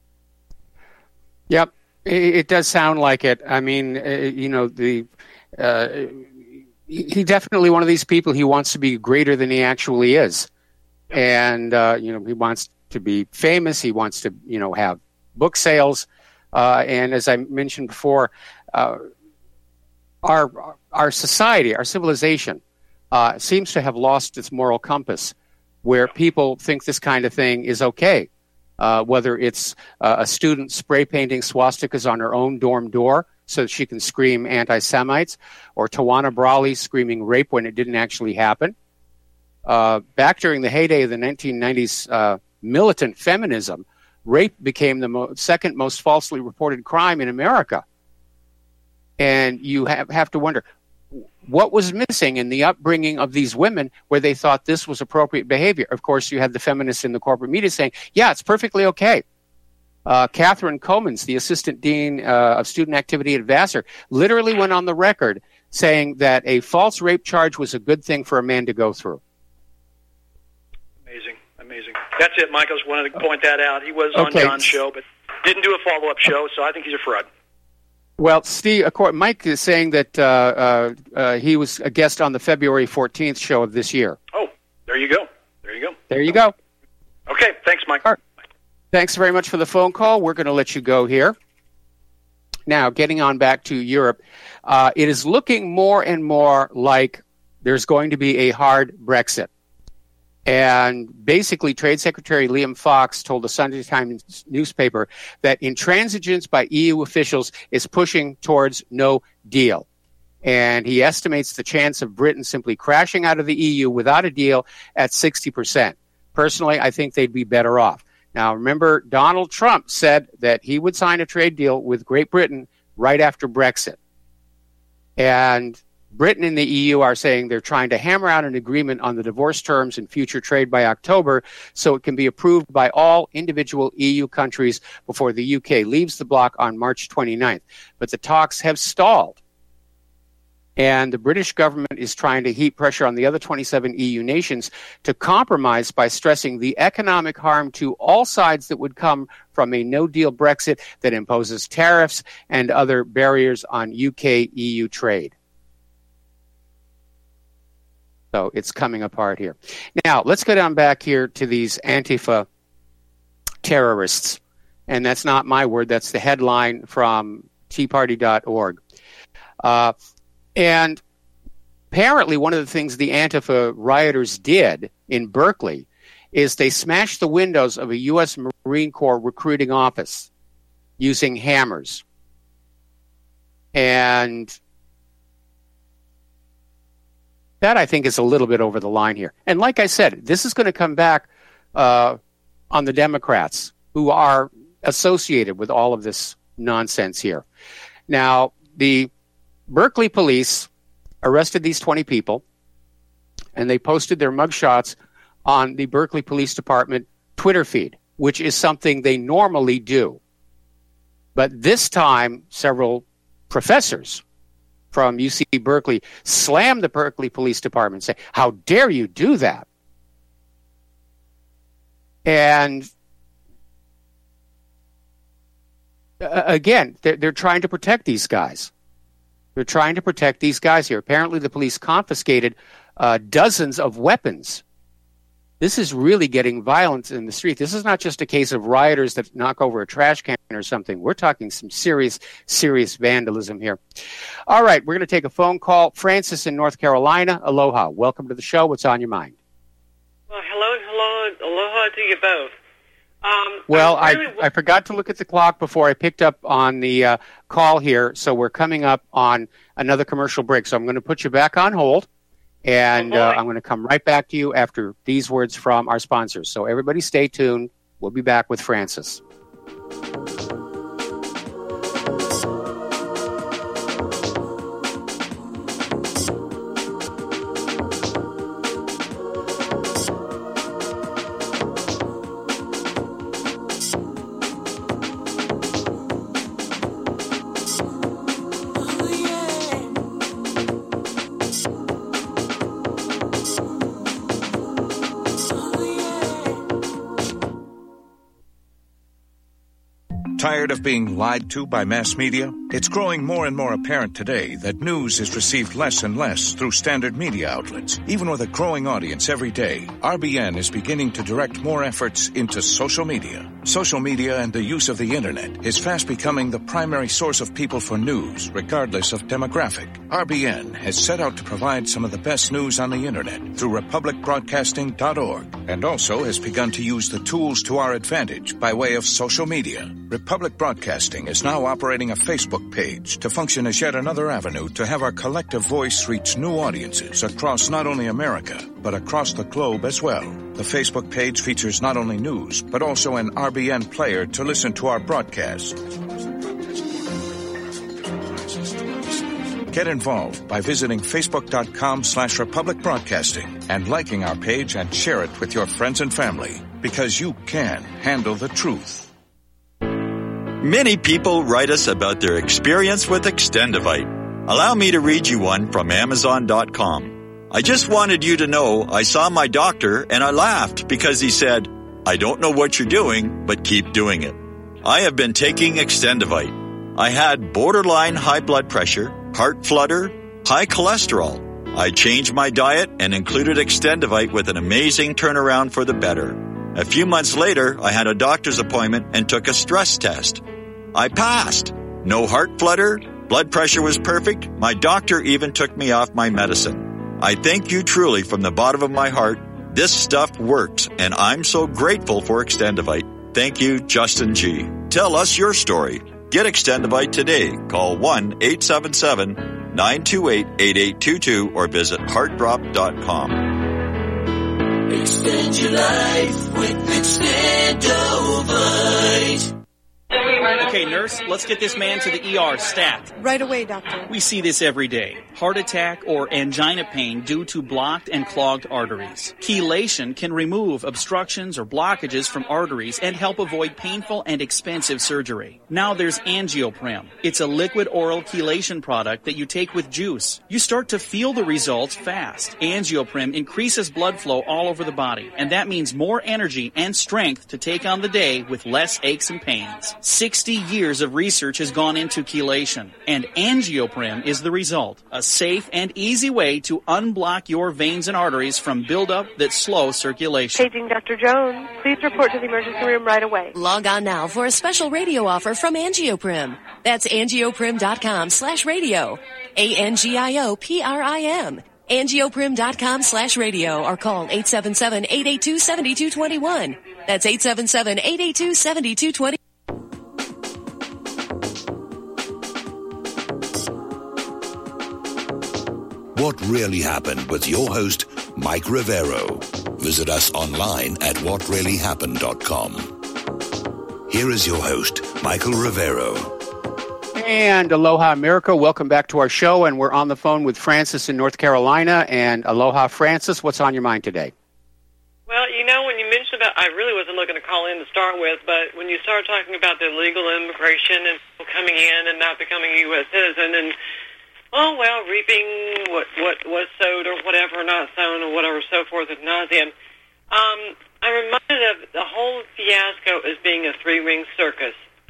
Yep, it, it does sound like it. I mean, uh, you know, the uh, he definitely one of these people. He wants to be greater than he actually is, yep. and uh, you know, he wants to be famous. He wants to, you know, have book sales. Uh, and as I mentioned before, uh, our our society, our civilization, uh, seems to have lost its moral compass, where people think this kind of thing is okay. Uh, whether it's uh, a student spray painting swastikas on her own dorm door so that she can scream anti-Semites, or Tawana Brawley screaming rape when it didn't actually happen. Uh, back during the heyday of the nineteen nineties uh, militant feminism, rape became the mo- second most falsely reported crime in America. And you have, have to wonder, what was missing in the upbringing of these women where they thought this was appropriate behavior? Of course, you had the feminists in the corporate media saying, yeah, it's perfectly okay. Uh, Catherine Comans, the assistant dean uh, of student activity at Vassar, literally went on the record saying that a false rape charge was a good thing for a man to go through. Amazing. Amazing. That's it, Michael. I just wanted to point that out. He was okay. on John's show, but didn't do a follow-up show, so I think he's a fraud. Well, Steve, of course, Mike is saying that uh, uh, uh, he was a guest on the February fourteenth show of this year. Oh, there you go. There you go. There you go. Okay, thanks, Mike. Right. Thanks very much for the phone call. We're going to let you go here. Now, getting on back to Europe, uh, it is looking more and more like there's going to be a hard Brexit. And basically, Trade Secretary Liam Fox told the Sunday Times newspaper that intransigence by E U officials is pushing towards no deal. And he estimates the chance of Britain simply crashing out of the E U without a deal at sixty percent. Personally, I think they'd be better off. Now, remember, Donald Trump said that he would sign a trade deal with Great Britain right after Brexit. And Britain and the E U are saying they're trying to hammer out an agreement on the divorce terms and future trade by October so it can be approved by all individual E U countries before the U K leaves the bloc on March twenty-ninth. But the talks have stalled. And the British government is trying to heap pressure on the other twenty-seven E U nations to compromise by stressing the economic harm to all sides that would come from a no-deal Brexit that imposes tariffs and other barriers on U K E U trade. So it's coming apart here. Now, let's go down back here to these Antifa terrorists. And that's not my word. That's the headline from tea party dot org. Uh, and apparently one of the things the Antifa rioters did in Berkeley is they smashed the windows of a U S Marine Corps recruiting office using hammers. And that, I think, is a little bit over the line here. And like I said, this is going to come back uh, on the Democrats who are associated with all of this nonsense here. Now, the Berkeley police arrested these twenty people, and they posted their mugshots on the Berkeley Police Department Twitter feed, which is something they normally do. But this time, several professors from U C Berkeley slammed the Berkeley Police Department, saying, "How dare you do that?" And uh, again, they're, they're trying to protect these guys. They're trying to protect these guys here. Apparently, the police confiscated uh, dozens of weapons. This is really getting violence in the street. This is not just a case of rioters that knock over a trash can or something. We're talking some serious, serious vandalism here. All right, we're going to take a phone call. Francis in North Carolina. Aloha. Welcome to the show. What's on your mind? Well, hello, hello, aloha to you both. Um, well, I, I, really w- I forgot to look at the clock before I picked up on the uh, call here, so we're coming up on another commercial break. So I'm going to put you back on hold, and oh uh, I'm going to come right back to you after these words from our sponsors. So everybody stay tuned. We'll be back with Francis. Tired of being lied to by mass media? It's growing more and more apparent today that news is received less and less through standard media outlets. Even with a growing audience every day, R B N is beginning to direct more efforts into social media. Social media and the use of the internet is fast becoming the primary source of people for news, regardless of demographic. R B N has set out to provide some of the best news on the internet through republic broadcasting dot org, and also has begun to use the tools to our advantage by way of social media. Republic Broadcasting is now operating a Facebook page to function as yet another avenue to have our collective voice reach new audiences across not only America, but across the globe as well. The Facebook page features not only news, but also an R B N player to listen to our broadcast. Get involved by visiting facebook.com slash Republic Broadcasting and liking our page and share it with your friends and family, because you can handle the truth. Many people write us about their experience with Extendivite. Allow me to read you one from Amazon dot com. I just wanted you to know I saw my doctor and I laughed because he said, "I don't know what you're doing, but keep doing it." I have been taking Extendivite. I had borderline high blood pressure, heart flutter, high cholesterol. I changed my diet and included Extendivite with an amazing turnaround for the better. A few months later, I had a doctor's appointment and took a stress test. I passed. No heart flutter, blood pressure was perfect. My doctor even took me off my medicine. I thank you truly from the bottom of my heart. This stuff works, and I'm so grateful for Extendivite. Thank you, Justin G. Tell us your story. Get Extendivite today. Call one eight seven seven, nine two eight, eight eight two two or visit heart drop dot com. Extend your life with Extendivite. Okay, nurse, let's get this man to the E R stat. Right away, doctor. We see this every day. Heart attack or angina pain due to blocked and clogged arteries. Chelation can remove obstructions or blockages from arteries and help avoid painful and expensive surgery. Now there's Angioprim. It's a liquid oral chelation product that you take with juice. You start to feel the results fast. Angioprim increases blood flow all over the body, and that means more energy and strength to take on the day with less aches and pains. sixty years of research has gone into chelation, and Angioprim is the result. A safe and easy way to unblock your veins and arteries from buildup that slow circulation. Paging Doctor Jones. Please report to the emergency room right away. Log on now for a special radio offer from Angioprim. That's angioprim.com slash radio. A-N-G-I-O-P-R-I-M. Angioprim.com slash radio or call eight seven seven, eight eight two, seven two two one. That's eight seven seven, eight eight two, seven two two one. What Really Happened with your host, Mike Rivero. Visit us online at what really happened dot com. Here is your host, Michael Rivero. And Aloha America, welcome back to our show, and we're on the phone with Francis in North Carolina. And Aloha, Francis, what's on your mind today? Well, you know, when you mentioned about, I really wasn't looking to call in to start with, but when you started talking about the illegal immigration and people coming in and not becoming a U S citizen and oh, well, reaping what what was sowed or whatever, not sown or whatever, so forth ad nauseum. Um, I'm reminded of the whole fiasco as being a three-ring circus.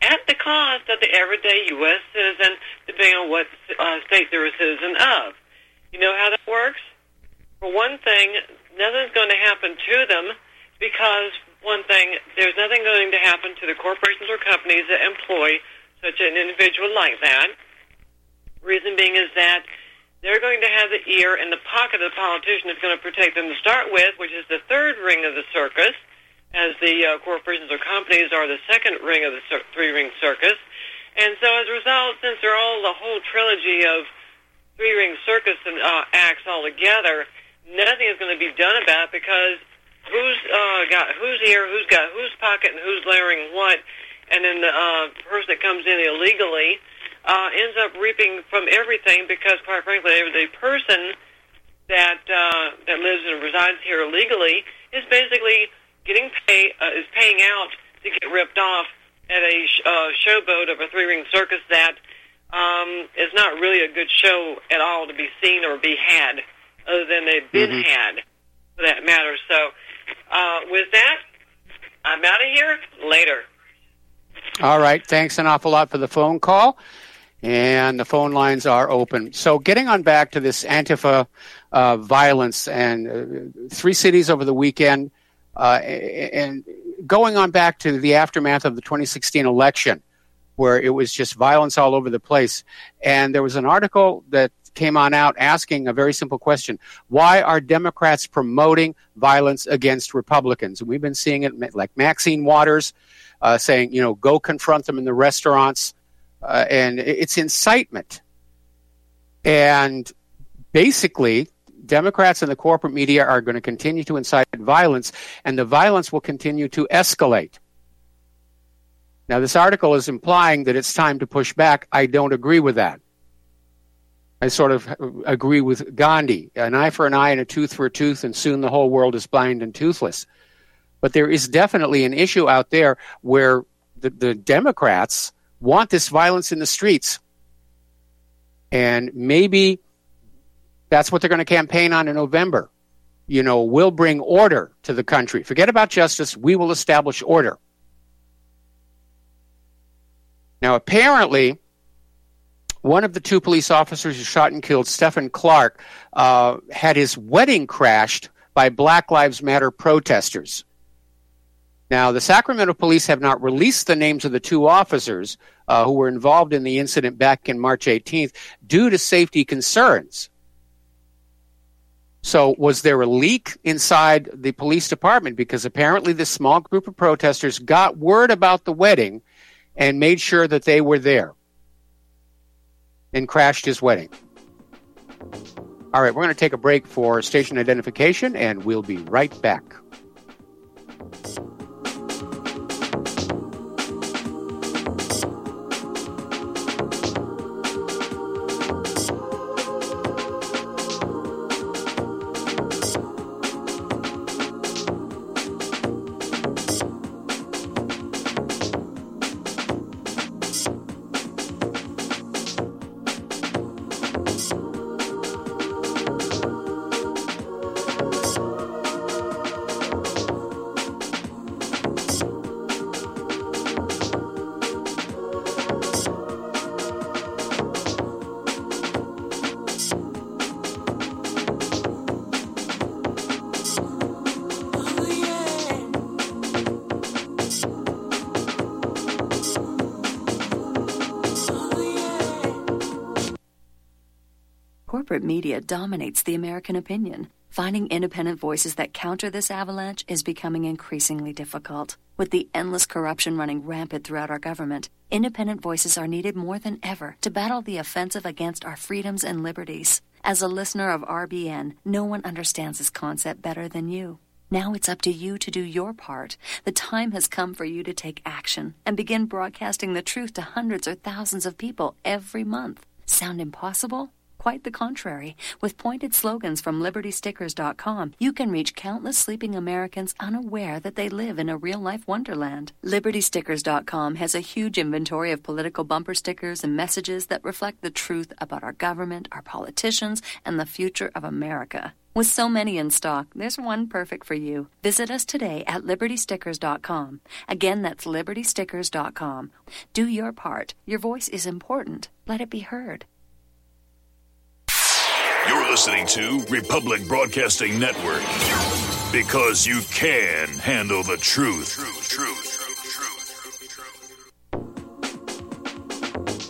at the cost of the everyday U S citizen, depending on what uh, state they're a citizen of. You know how that works? For one thing, nothing's going to happen to them because, one thing, there's nothing going to happen to the corporations or companies that employ such an individual like that. Reason being is that they're going to have the ear in the pocket of the politician that's going to protect them to start with, which is the third ring of the circus, as the uh, corporations or companies are the second ring of the cir- three-ring circus. And so as a result, since they're all the whole trilogy of three-ring circus and, uh, acts all together, nothing is going to be done about it because who's uh, got whose ear, who's got whose pocket, and who's layering what, and then the uh, person that comes in illegally uh, ends up reaping from everything because, quite frankly, the person that uh, that lives and resides here illegally is basically getting pay uh, is paying out to get ripped off at a sh- uh, showboat of a three-ring circus that um, is not really a good show at all to be seen or be had, other than they've been Mm-hmm. had, for that matter. So, uh, with that, I'm out of here. Later. All right. Thanks an awful lot for the phone call. And the phone lines are open. So getting on back to this Antifa uh, violence and uh, three cities over the weekend, uh, and going on back to the aftermath of the twenty sixteen election, where it was just violence all over the place. And there was an article that came on out asking a very simple question. Why are Democrats promoting violence against Republicans? And we've been seeing it like Maxine Waters uh, saying, you know, go confront them in the restaurants. Uh, and it's incitement. And basically, Democrats and the corporate media are going to continue to incite violence, and the violence will continue to escalate. Now, this article is implying that it's time to push back. I don't agree with that. I sort of agree with Gandhi, an eye for an eye and a tooth for a tooth, and soon the whole world is blind and toothless. But there is definitely an issue out there where the, the Democrats want this violence in the streets. And maybe that's what they're going to campaign on in November. You know, we'll bring order to the country. Forget about justice. We will establish order. Now, apparently, one of the two police officers who shot and killed Stephen Clark uh, had his wedding crashed by Black Lives Matter protesters. Now, the Sacramento police have not released the names of the two officers uh, who were involved in the incident back in March eighteenth due to safety concerns. So was there a leak inside the police department? Because apparently this small group of protesters got word about the wedding and made sure that they were there and crashed his wedding. All right, we're going to take a break for station identification, and we'll be right back. Corporate media dominates the American opinion. Finding independent voices that counter this avalanche is becoming increasingly difficult. With the endless corruption running rampant throughout our government, independent voices are needed more than ever to battle the offensive against our freedoms and liberties. As a listener of R B N, no one understands this concept better than you. Now it's up to you to do your part. The time has come for you to take action and begin broadcasting the truth to hundreds or thousands of people every month. Sound impossible? Quite the contrary. With pointed slogans from Liberty Stickers dot com, you can reach countless sleeping Americans unaware that they live in a real-life wonderland. Liberty Stickers dot com has a huge inventory of political bumper stickers and messages that reflect the truth about our government, our politicians, and the future of America. With so many in stock, there's one perfect for you. Visit us today at liberty stickers dot com. Again, that's liberty stickers dot com. Do your part. Your voice is important. Let it be heard. You're listening to Republic Broadcasting Network. Because you can handle the truth. Truth, truth.